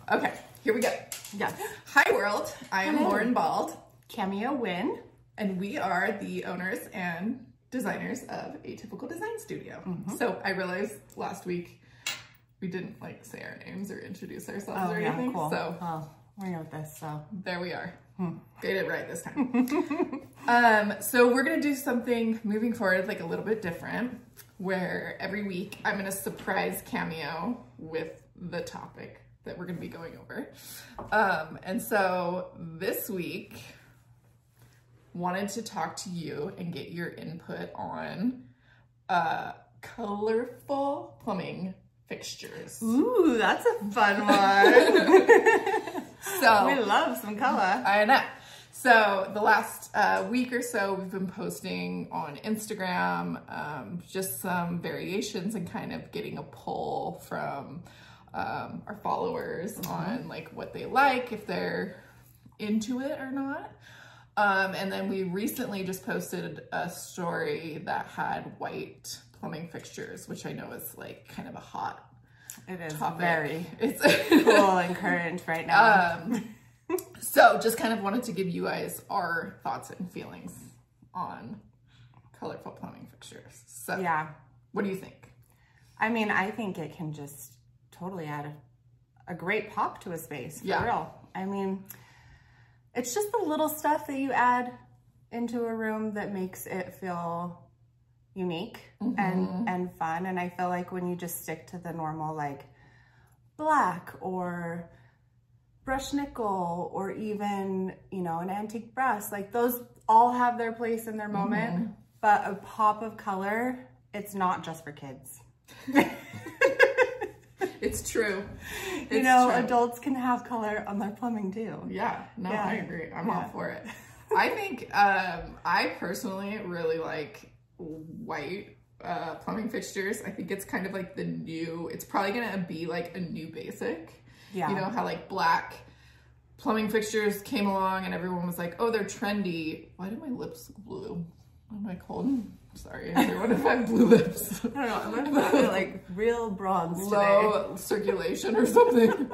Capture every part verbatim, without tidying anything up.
Okay, here we go. Yes. Hi world, I am Hello. Lauren Bald. Cameo Win. And we are the owners and designers of Atypical Design Studio. Mm-hmm. So I realized last week we didn't like say our names or introduce ourselves Oh, or yeah, anything. cool. So well, we're new with this, so. There we are. Hmm. Get it right this time. um, so we're gonna do something moving forward like a little bit different, where every week I'm gonna surprise Cameo with the topic that we're gonna be going over. Um, and so this week, wanted to talk to you and get your input on uh, colorful plumbing fixtures. Ooh, that's a fun one. So we love some color. I know. So the last uh, week or so, we've been posting on Instagram um, just some variations and kind of getting a poll from um, our followers mm-hmm. on like what they like, if they're into it or not. Um, and then we recently just posted a story that had white plumbing fixtures, which I know is like kind of a hot It is topic. very it's cool and current right now. Um, so just kind of wanted to give you guys our thoughts and feelings on colorful plumbing fixtures. So yeah. What do you think? I mean, I think it can just totally add a, a great pop to a space, for yeah. real. I mean, it's just the little stuff that you add into a room that makes it feel unique mm-hmm. and, and fun. And I feel like when you just stick to the normal, like black or brushed nickel or even, you know, an antique brass, like those all have their place in their moment, mm-hmm. but a pop of color, it's not just for kids. It's true. It's you know, true. Adults can have color on their plumbing too. Yeah, no, yeah. I agree. I'm yeah. all for it. I think, um, I personally really like white uh, plumbing fixtures. I think it's kind of like the new, it's probably gonna be like a new basic. Yeah. You know how like black plumbing fixtures came along and everyone was like, oh, they're trendy. Why do my lips blue? Am I cold? Sorry, everyone, if I have blue lips. I don't know, I'm like real bronze Low today. circulation or something.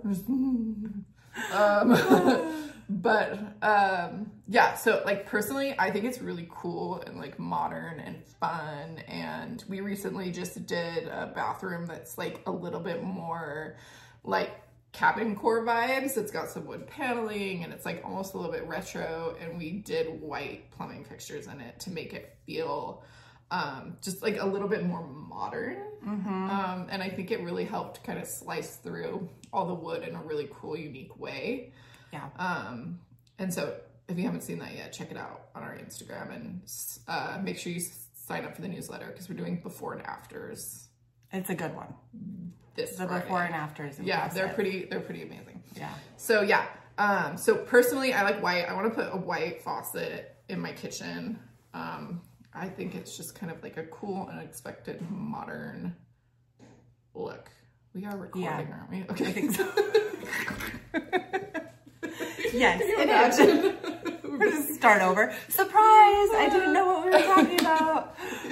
um, but um, yeah, so like personally, I think it's really cool and like modern and fun. And we recently just did a bathroom that's like a little bit more like cabin core vibes. It's got some wood paneling and it's like almost a little bit retro, and we did white plumbing fixtures in it to make it feel um just like a little bit more modern. Mm-hmm. um and I think it really helped kind of slice through all the wood in a really cool, unique way. Yeah. Um and so if you haven't seen that yet, check it out on our Instagram and uh make sure you sign up for the newsletter, because we're doing before and afters. It's a good one. This the Friday. Before and afters. Yeah, they're pretty, they're pretty amazing. Yeah. So yeah, um, so personally, I like white. I want to put a white faucet in my kitchen. Um, I think it's just kind of like a cool, unexpected, modern look. We are recording, yeah. aren't we? Okay. I think so. Yes, Can you it imagine? is. We're just start over. Surprise! I didn't know what we were talking about.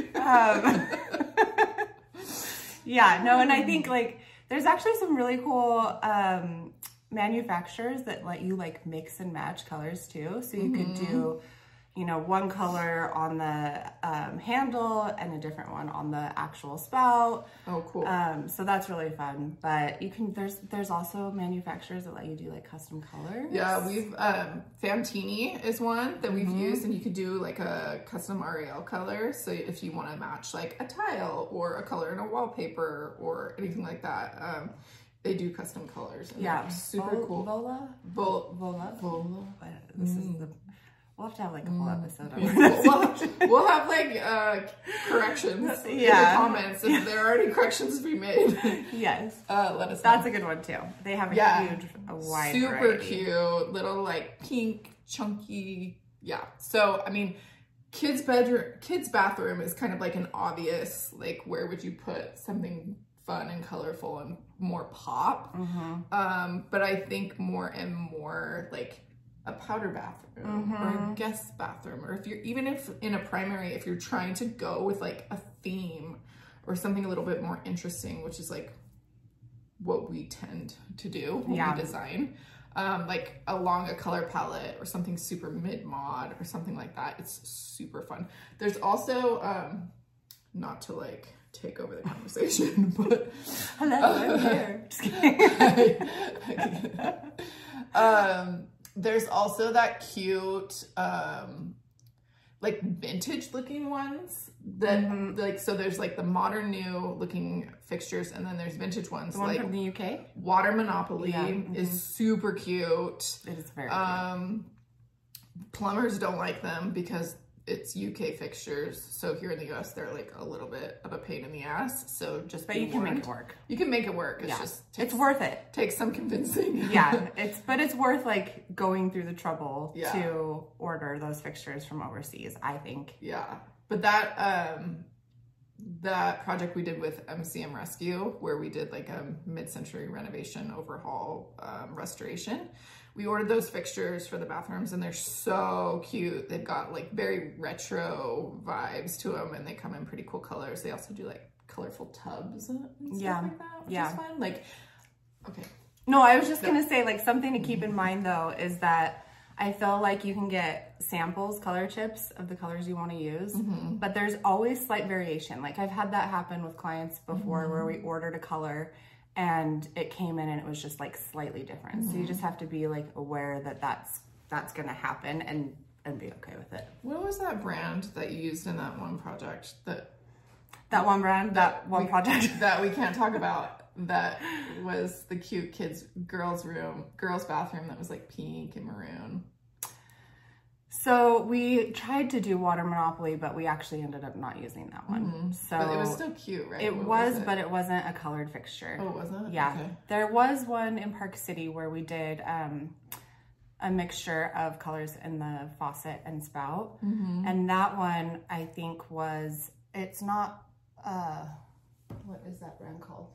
Um, yeah, no, and I think like there's actually some really cool um, manufacturers that let you like mix and match colors too. So you mm-hmm. could do, you know, one color on the um, handle and a different one on the actual spout. Oh, cool. Um, so that's really fun. But you can, there's there's also manufacturers that let you do like custom colors. Yeah, we've, um, Fantini is one that we've mm-hmm. used, and you could do like a custom R A L color. So if you want to match like a tile or a color in a wallpaper or anything like that, um, they do custom colors. And yeah. Super Vol- cool. Vola? Vol- Vola? Vola. This mm. is the... We'll have to have like a whole episode on yeah. we'll, have, we'll have like uh, corrections yeah. in the comments if yeah. there are any corrections to be made. Yes. Uh, let us know. That's a good one too. They have a yeah. huge, a wide Super variety. cute, little like pink, chunky. Yeah. So, I mean, kids' bedroom, kids' bathroom is kind of like an obvious, like where would you put something fun and colorful and more pop? Mm-hmm. Um, but I think more and more like a powder bathroom mm-hmm. or a guest bathroom, or if you're even if in a primary, if you're trying to go with like a theme or something a little bit more interesting, which is like what we tend to do when Yeah. we design. Um, like along a color palette or something super mid-mod or something like that. It's super fun. There's also, um, not to like take over the conversation, but hello, I'm here. Just kidding. um, there's also that cute, um, like vintage looking ones that Mhm. like, so there's like the modern new looking fixtures and then there's vintage ones. The one like from the U K? Water Monopoly Yeah, mhm. is super cute. It is very cute. Um, plumbers don't like them because it's U K fixtures. So here in the U S, they're like a little bit of a pain in the ass. So just But be you can make warned. it work. You can make it work. It's Yeah. just takes, It's worth it. takes some convincing. Yeah, it's but it's worth like going through the trouble Yeah. to order those fixtures from overseas, I think. Yeah. But that um that project we did with M C M Rescue, where we did like a mid-century renovation overhaul um, restoration, we ordered those fixtures for the bathrooms and they're so cute. They've got like very retro vibes to them and they come in pretty cool colors. They also do like colorful tubs and stuff Yeah. like that, which Yeah. is fun. Like, okay. No, I was just gonna say like something to keep in mind though is that I feel like you can get samples, color chips of the colors you want to use, Mm-hmm. but there's always slight variation. Like I've had that happen with clients before Mm-hmm. where we ordered a color and it came in and it was just like slightly different. Mm-hmm. So you just have to be like aware that that's that's gonna happen and and be okay with it. What was that brand that you used in that one project that That one brand, that, one we- project. that we can't talk about? That was the cute kids girls room, girls bathroom that was like pink and maroon. So we tried to do Water Monopoly, but we actually ended up not using that one. So But it was still cute, right? it What was, it? but it wasn't a colored fixture. Oh, was it? Yeah, Okay. there was one in Park City where we did um, a mixture of colors in the faucet and spout. Mm-hmm. And that one I think was, it's not, uh, what is that brand called?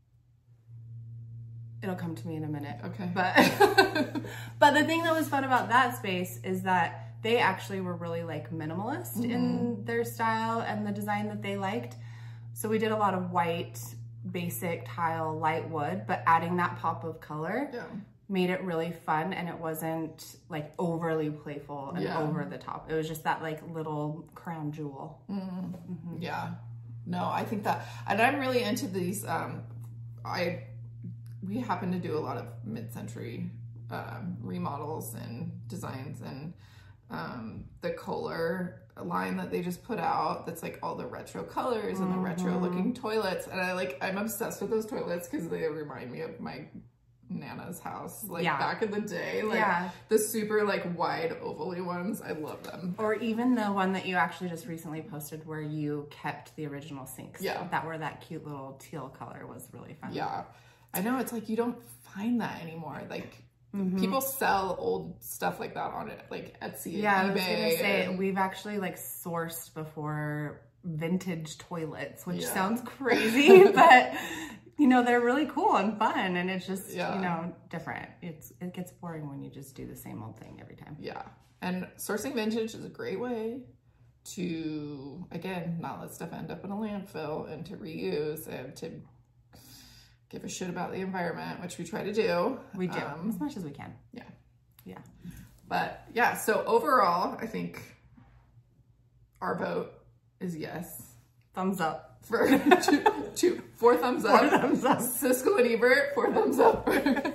It'll come to me in a minute. Okay. But, but the thing that was fun about that space is that they actually were really like minimalist Mm-hmm. in their style and the design that they liked. So we did a lot of white, basic tile, light wood, but adding that pop of color Yeah. made it really fun, and it wasn't like overly playful and Yeah. over the top. It was just that like little crown jewel. Mm-hmm. Yeah. No, I think that, and I'm really into these. Um, I we happen to do a lot of mid-century um, remodels and designs, and um, the Kohler line that they just put out. That's like all the retro colors and the retro looking toilets, and I like I'm obsessed with those toilets because they remind me of my Nana's house, like Yeah. back in the day, like Yeah. the super like wide ovally ones. I love them. Or even the one that you actually just recently posted where you kept the original sinks. Yeah. That were that cute little teal color was really fun. Yeah, I know, it's like you don't find that anymore. Like Mhm. people sell old stuff like that on it, like Etsy, Yeah, I and was eBay. gonna say and- we've actually like sourced before vintage toilets, which Yeah. sounds crazy, but you know, they're really cool and fun, and it's just, Yeah. you know, different. It's it gets boring when you just do the same old thing every time. Yeah, and sourcing vintage is a great way to, again, not let stuff end up in a landfill and to reuse and to give a shit about the environment, which we try to do. We do Um, as much as we can. yeah. Yeah. But yeah, so overall, I think our vote is yes. Thumbs up. For two, two, four thumbs up. Four thumbs up. Siskel and Ebert, four thumbs up.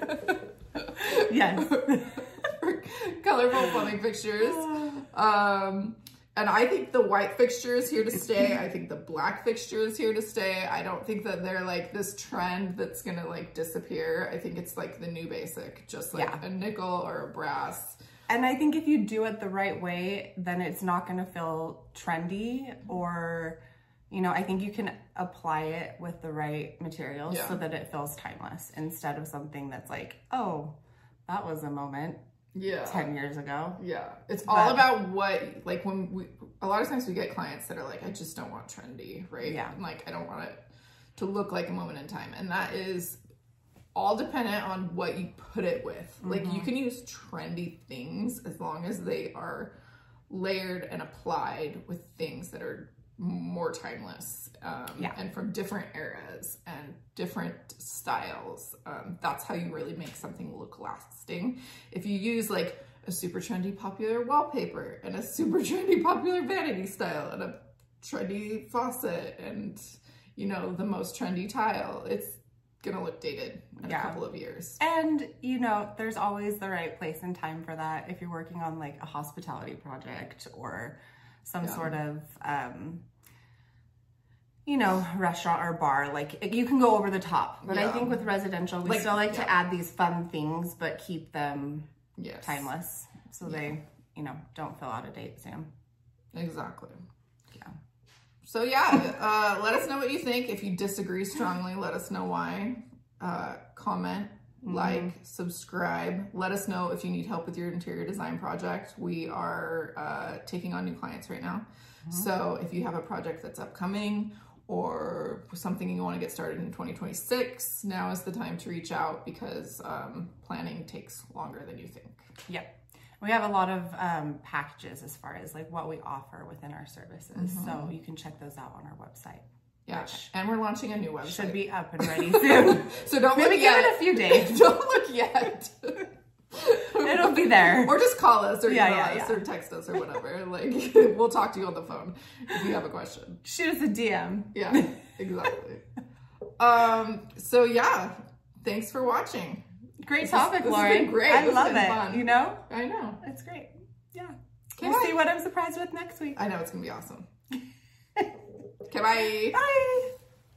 Yes. For colorful plumbing fixtures. Um, and I think the white fixture is here to stay. I think the black fixture is here to stay. I don't think that they're like this trend that's gonna like disappear. I think it's like the new basic, just like Yeah. a nickel or a brass. And I think if you do it the right way, then it's not going to feel trendy, or, you know, I think you can apply it with the right materials Yeah. so that it feels timeless instead of something that's like, oh, that was a moment Yeah. ten years ago. Yeah. It's But- all about what, like when we, a lot of times we get clients that are like, I just don't want trendy, right? Yeah. And like, I don't want it to look like a moment in time. And that is all dependent on what you put it with. Like you can use trendy things as long as they are layered and applied with things that are more timeless um, yeah. and from different eras and different styles. Um, that's how you really make something look lasting. If you use like a super trendy popular wallpaper and a super trendy popular vanity style and a trendy faucet and, you know, the most trendy tile, it's gonna look dated in yeah. a couple of years. And, you know, there's always the right place and time for that. If you're working on like a hospitality project or some yeah. sort of, um, you know, restaurant or bar, like you can go over the top. But yeah. I think with residential, we like, still like yeah. to add these fun things, but keep them yes. timeless. So yeah. they, you know, don't feel out of date soon. Exactly. Yeah. So yeah, uh, let us know what you think. If you disagree strongly, let us know why. Uh, comment, mm-hmm. like, subscribe. Let us know if you need help with your interior design project. We are uh, taking on new clients right now. Mm-hmm. So if you have a project that's upcoming or something you want to get started in twenty twenty-six, now is the time to reach out because um, planning takes longer than you think. Yep. We have a lot of um, packages as far as like what we offer within our services. Mm-hmm. So you can check those out on our website. Yeah, and we're launching a new website. Should be up and ready soon. So don't Maybe look yet. Give it a few days. Don't look yet. It'll be there. Or just call us or yeah, email yeah, us yeah. or text us or whatever. Like, we'll talk to you on the phone if you have a question. Shoot us a D M. Yeah, exactly. um. So yeah, thanks for watching. Great this topic, is, Lauren. Great. I this love it. Fun. You know? I know. It's great. Yeah. Okay, we'll bye. see what I'm surprised with next week. I know it's gonna be awesome. Okay, bye. Bye.